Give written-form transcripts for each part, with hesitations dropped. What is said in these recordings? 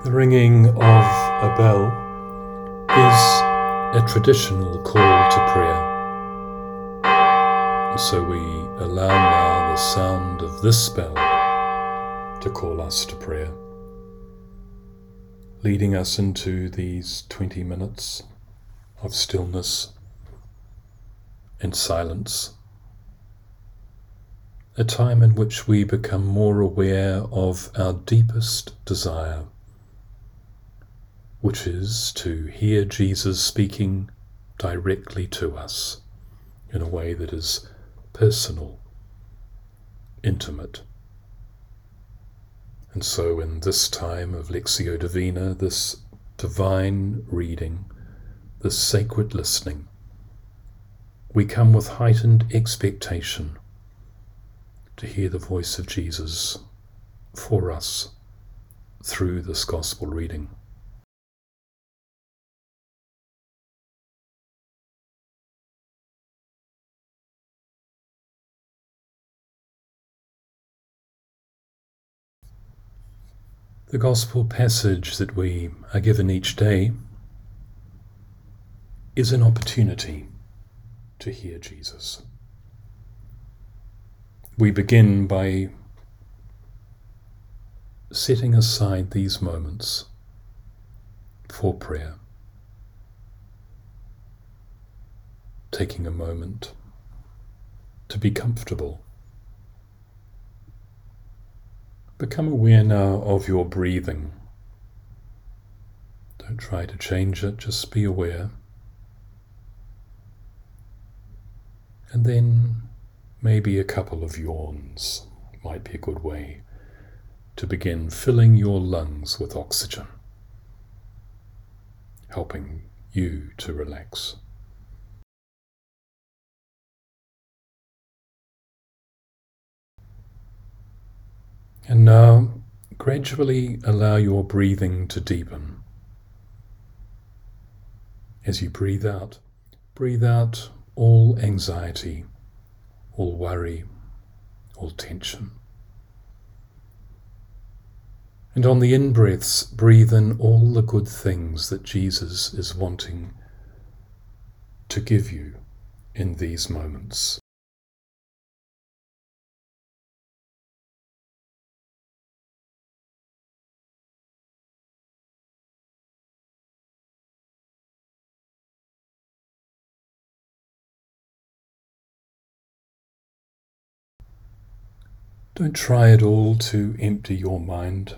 The ringing of a bell is a traditional call to prayer. And so we allow now the sound of this bell to call us to prayer, leading us into these 20 minutes of stillness and silence, a time in which we become more aware of our deepest desire, which is to hear Jesus speaking directly to us in a way that is personal, intimate. And so in this time of Lectio Divina, this divine reading, this sacred listening, we come with heightened expectation to hear the voice of Jesus for us through this gospel reading. The gospel passage that we are given each day is an opportunity to hear Jesus. We begin by setting aside these moments for prayer, taking a moment to be comfortable. Become aware now of your breathing. Don't try to change it, just be aware. And then maybe a couple of yawns might be a good way to begin filling your lungs with oxygen, helping you to relax. And now, gradually allow your breathing to deepen. As you breathe out all anxiety, all worry, all tension. And on the in-breaths, breathe in all the good things that Jesus is wanting to give you in these moments. Don't try at all to empty your mind.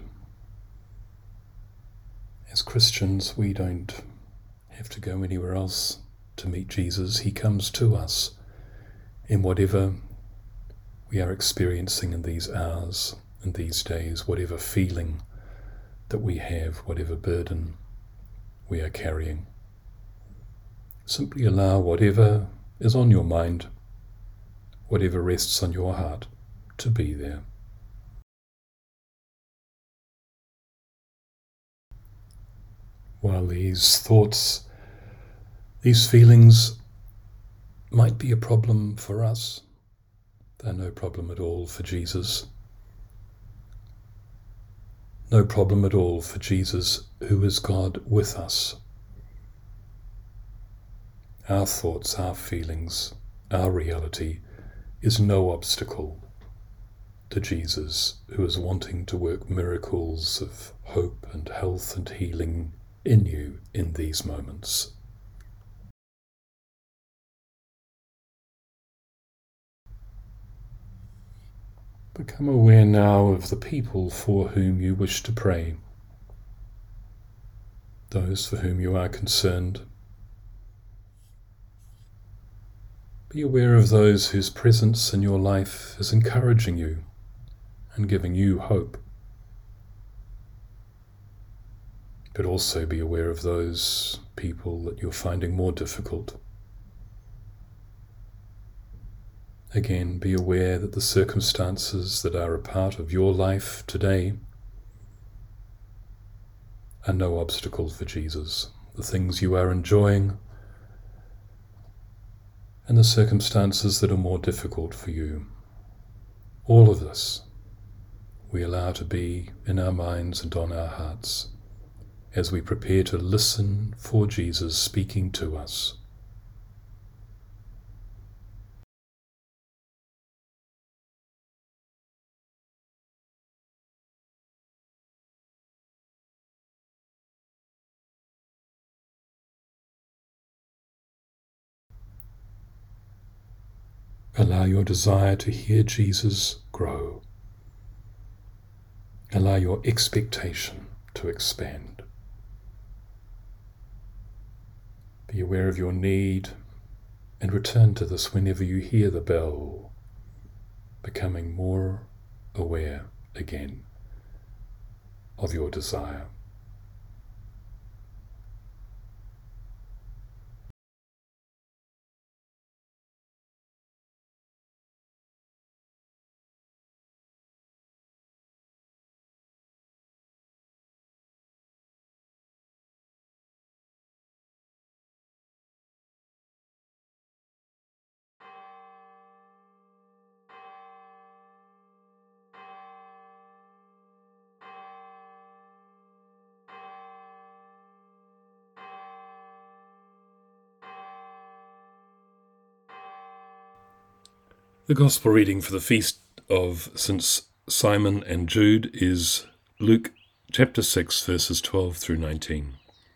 As Christians, we don't have to go anywhere else to meet Jesus. He comes to us in whatever we are experiencing in these hours and these days, whatever feeling that we have, whatever burden we are carrying. Simply allow whatever is on your mind, whatever rests on your heart, to be there. While these thoughts, these feelings might be a problem for us, they're no problem at all for Jesus. No problem at all for Jesus, who is God with us. Our thoughts, our feelings, our reality is no obstacle to Jesus, who is wanting to work miracles of hope and health and healing in you in these moments. Become aware now of the people for whom you wish to pray, those for whom you are concerned. Be aware of those whose presence in your life is encouraging you and giving you hope. But also be aware of those people that you're finding more difficult. Again, be aware that the circumstances that are a part of your life today are no obstacle for Jesus. The things you are enjoying and the circumstances that are more difficult for you. All of this we allow to be in our minds and on our hearts as we prepare to listen for Jesus speaking to us. Allow your desire to hear Jesus grow. Allow your expectation to expand. Be aware of your need and return to this whenever you hear the bell, becoming more aware again of your desire. The Gospel reading for the feast of St. Simon and Jude is Luke chapter 6, verses 12 through 19.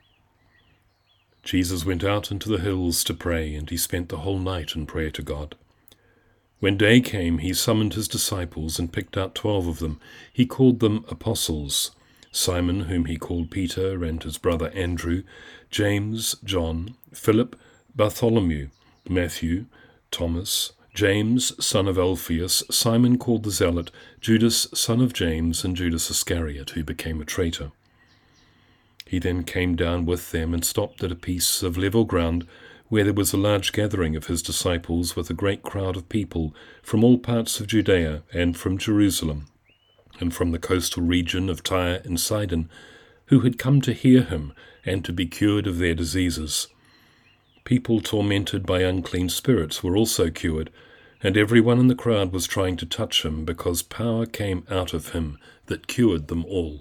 Jesus went out into the hills to pray, and he spent the whole night in prayer to God. When day came, he summoned his disciples and picked out 12 of them. He called them apostles: Simon, whom he called Peter, and his brother Andrew, James, John, Philip, Bartholomew, Matthew, Thomas, James, son of Alphaeus, Simon called the Zealot, Judas, son of James, and Judas Iscariot, who became a traitor. He then came down with them and stopped at a piece of level ground where there was a large gathering of his disciples with a great crowd of people from all parts of Judea and from Jerusalem and from the coastal region of Tyre and Sidon, who had come to hear him and to be cured of their diseases. People tormented by unclean spirits were also cured, and everyone in the crowd was trying to touch him, because power came out of him that cured them all.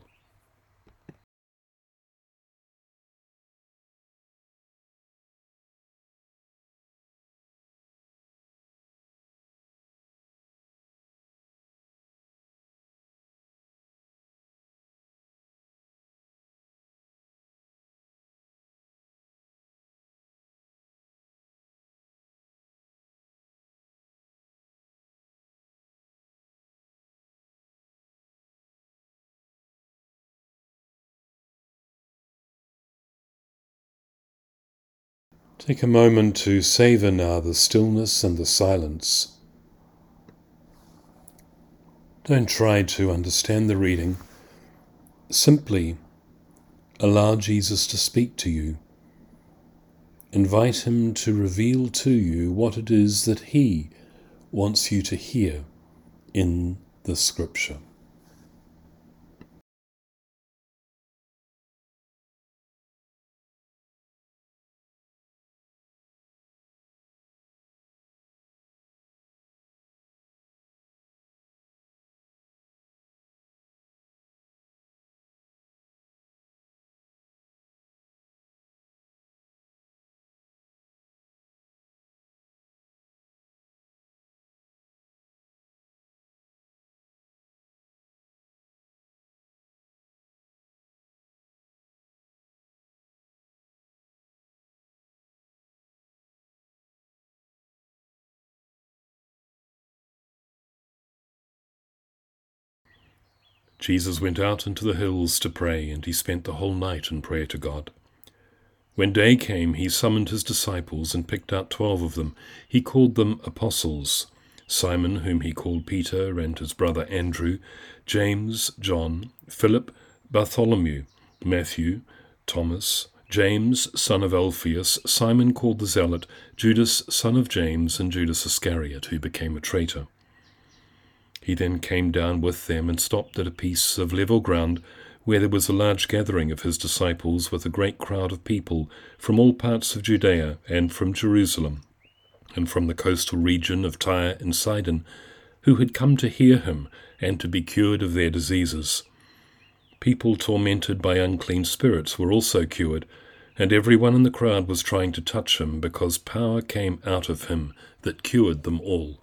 Take a moment to savor now the stillness and the silence. Don't try to understand the reading. Simply allow Jesus to speak to you. Invite him to reveal to you what it is that he wants you to hear in the Scripture. Jesus went out into the hills to pray, and he spent the whole night in prayer to God. When day came, he summoned his disciples and picked out 12 of them. He called them apostles: Simon, whom he called Peter, and his brother Andrew, James, John, Philip, Bartholomew, Matthew, Thomas, James, son of Alphaeus, Simon called the Zealot, Judas, son of James, and Judas Iscariot, who became a traitor. He then came down with them and stopped at a piece of level ground where there was a large gathering of his disciples with a great crowd of people from all parts of Judea and from Jerusalem and from the coastal region of Tyre and Sidon, who had come to hear him and to be cured of their diseases. People tormented by unclean spirits were also cured, and everyone in the crowd was trying to touch him, because power came out of him that cured them all.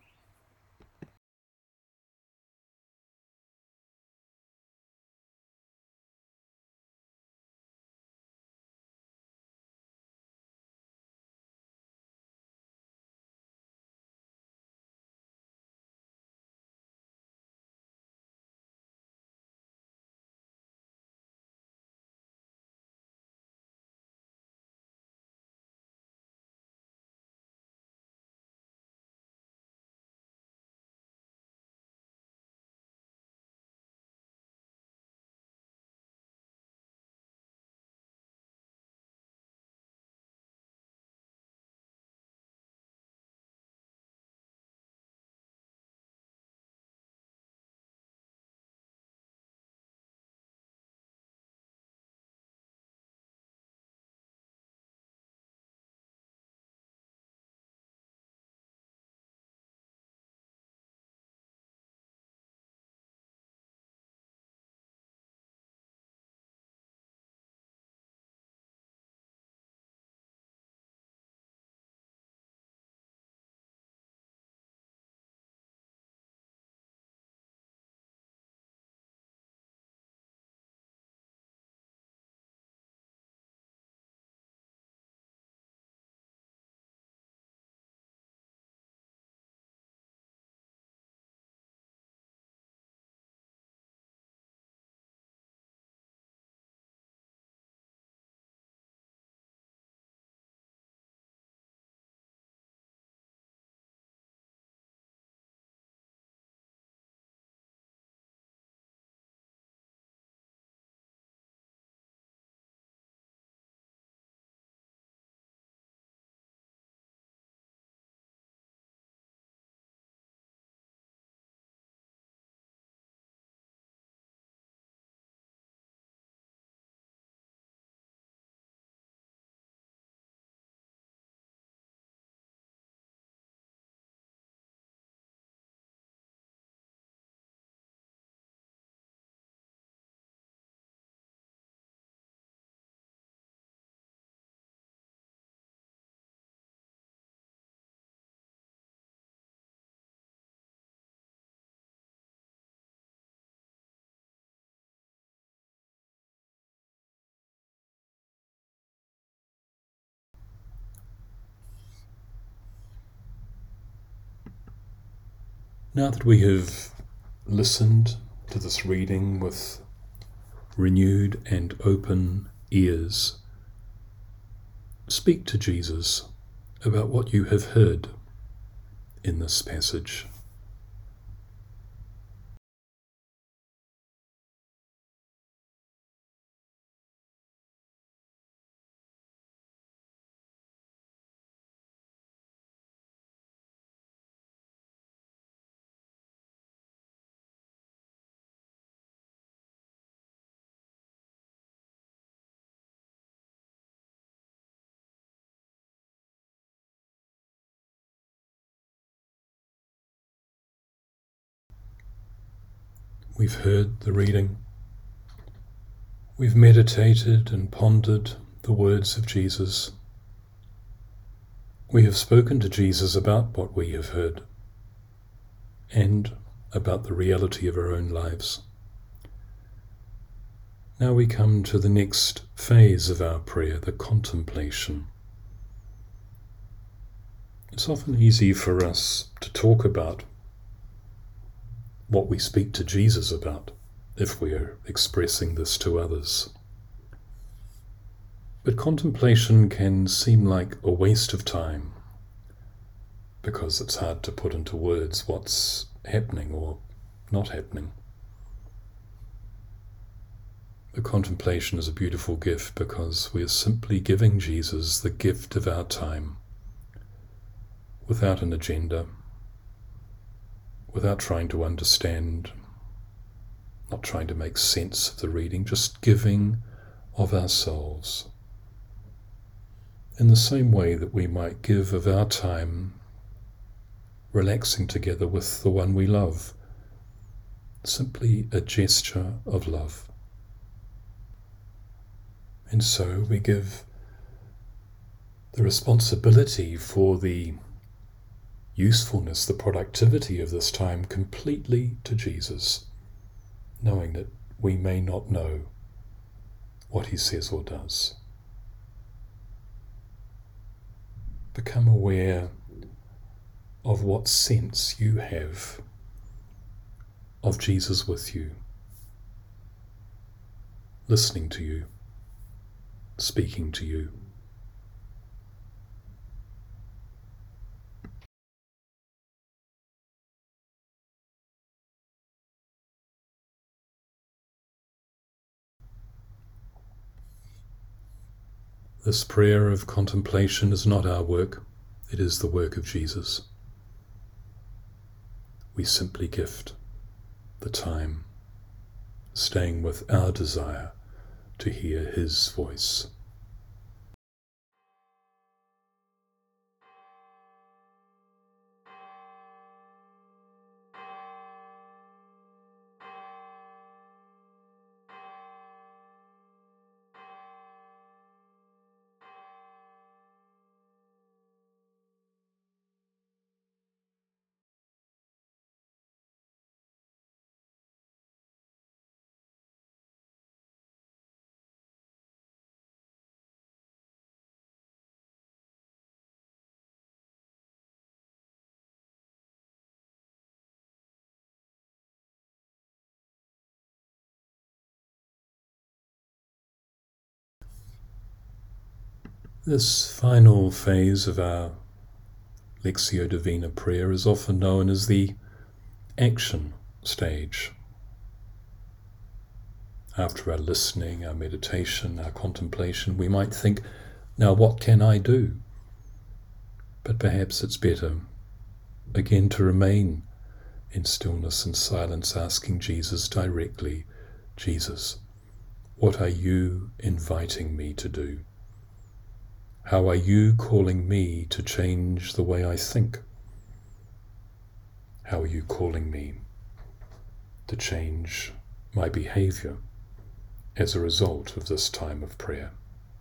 Now that we have listened to this reading with renewed and open ears, speak to Jesus about what you have heard in this passage. We've heard the reading. We've meditated and pondered the words of Jesus. We have spoken to Jesus about what we have heard and about the reality of our own lives. Now we come to the next phase of our prayer, the contemplation. It's often easy for us to talk about what we speak to Jesus about if we are expressing this to others. But contemplation can seem like a waste of time because it's hard to put into words what's happening or not happening. The contemplation is a beautiful gift because we are simply giving Jesus the gift of our time without an agenda, without trying to understand, not trying to make sense of the reading, just giving of ourselves. In the same way that we might give of our time relaxing together with the one we love, simply a gesture of love. And so we give the responsibility for the usefulness, the productivity of this time completely to Jesus, knowing that we may not know what he says or does. Become aware of what sense you have of Jesus with you, listening to you, speaking to you. This prayer of contemplation is not our work, it is the work of Jesus. We simply gift the time, staying with our desire to hear his voice. This final phase of our Lectio Divina prayer is often known as the action stage. After our listening, our meditation, our contemplation, we might think, now what can I do? But perhaps it's better, again, to remain in stillness and silence, asking Jesus directly, Jesus, what are you inviting me to do? How are you calling me to change the way I think? How are you calling me to change my behavior as a result of this time of prayer?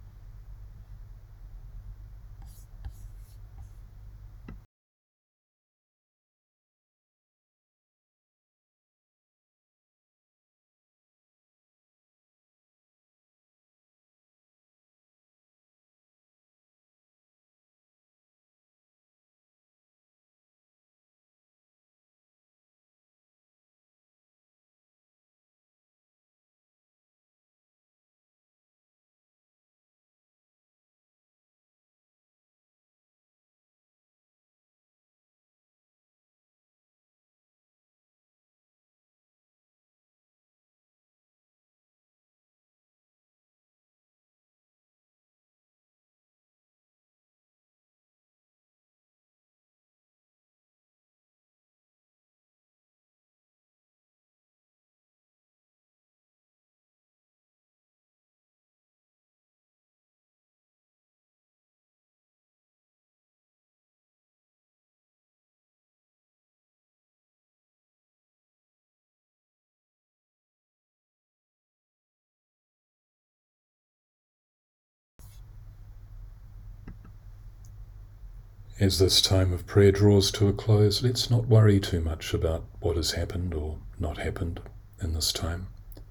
As this time of prayer draws to a close, let's not worry too much about what has happened or not happened in this time.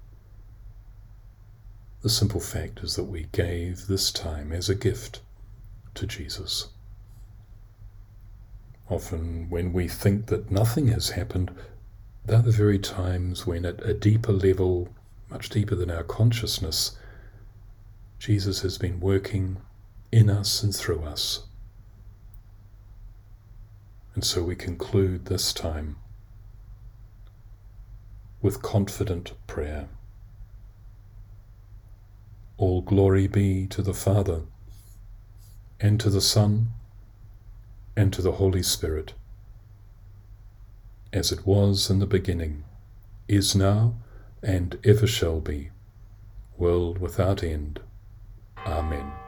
The simple fact is that we gave this time as a gift to Jesus. Often when we think that nothing has happened, they're the very times when at a deeper level, much deeper than our consciousness, Jesus has been working in us and through us. And so we conclude this time with confident prayer. All glory be to the Father, and to the Son, and to the Holy Spirit, as it was in the beginning, is now, and ever shall be, world without end. Amen.